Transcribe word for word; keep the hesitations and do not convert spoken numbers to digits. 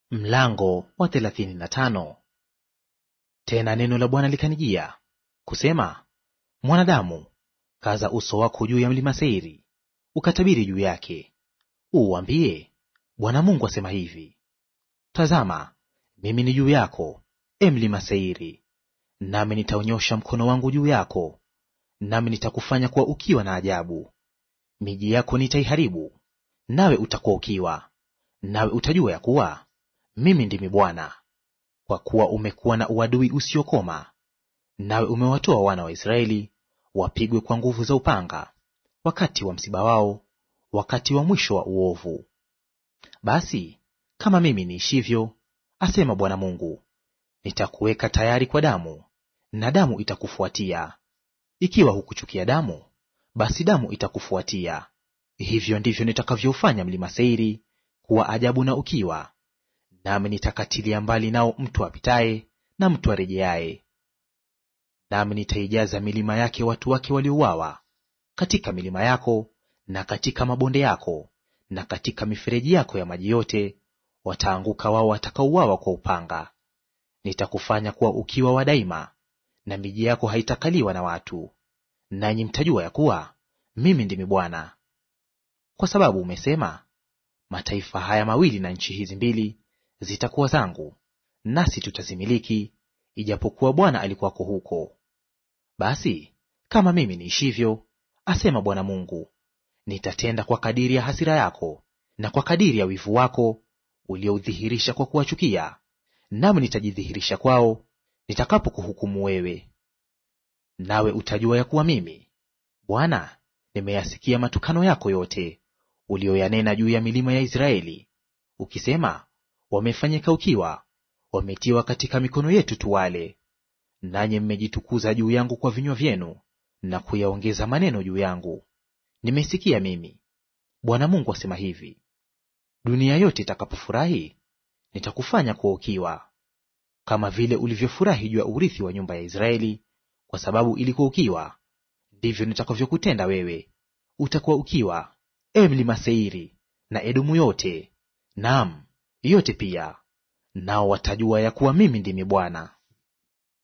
Mlango wa thelathini na tano. Tena neno la Bwana likanijia kusema, mwanadamu, kaza uso wako juu ya mlima Seiri, ukatabiri juu yake, uuambie, Bwana Mungu asema hivi: Tazama, mimi ni juu yako, e mlima Seiri, nami nitaonyosha mkono wangu juu yako, nami nitakufanya kuwa ukiwa na ajabu. Miji yako nitaiharibu, nawe utakuwa ukiwa, nawe utajua ya kuwa mimi ndimi Bwana. Kwa kuwa umekuwa na uadui usiokoma, nawe umewatoa wana wa Israeli wapigwe kwa nguvu za upanga, wakati wa msiba wao, wakati wa mwisho wa uovu. Basi kama mimi niishivyo, asema Bwana Mungu, nitakuweka tayari kwa damu, na damu itakufuatia. Ikiwa hukuchukia damu, basi damu itakufuatia. Hivyo ndivyo nitakavyofanya mlima Seiri kuwa ajabu na ukiwa, nami nitakatilia mbali nao mtu apitaye na mtu arejeaye. Nami nitaijaza milima yake watu wake waliouawa, katika milima yako na katika mabonde yako na katika mifereji yako ya maji yote wataanguka wao watakaouawa kwa upanga. Nitakufanya kuwa ukiwa wa daima, na miji yako haitakaliwa na watu, nanyi mtajua ya kuwa mimi ndimi Bwana. Kwa sababu umesema, mataifa haya mawili na nchi hizi mbili zitakuwa zangu, nasi tutazimiliki, ijapokuwa Bwana alikuwako huko. Basi kama mimi niishivyo, asema Bwana Mungu, nitatenda kwa kadiri ya hasira yako na kwa kadiri ya wivu wako ulioudhihirisha kwa kuwachukia, nami nitajidhihirisha kwao nitakapokuhukumu wewe. Nawe utajua ya kuwa mimi Bwana nimeyasikia matukano yako yote ulioyanena juu ya milima ya Israeli, ukisema, wamefanyika ukiwa, wametiwa katika mikono yetu tuwale. Nanyi mmejitukuza juu yangu kwa vinywa vyenu, na kuyaongeza maneno juu yangu. Nimesikia mimi, Bwana Mungu asema hivi: dunia yote itakapofurahi, nitakufanya kuwa ukiwa. Kama vile ulivyofurahi juu ya urithi wa nyumba ya Israeli, kwa sababu ilikuwa ukiwa, ndivyo nitakavyokutenda wewe; utakuwa ukiwa, e mlima Seiri, na Edomu yote, naam yote pia. Nao watajua ya kuwa mimi ndimi Bwana.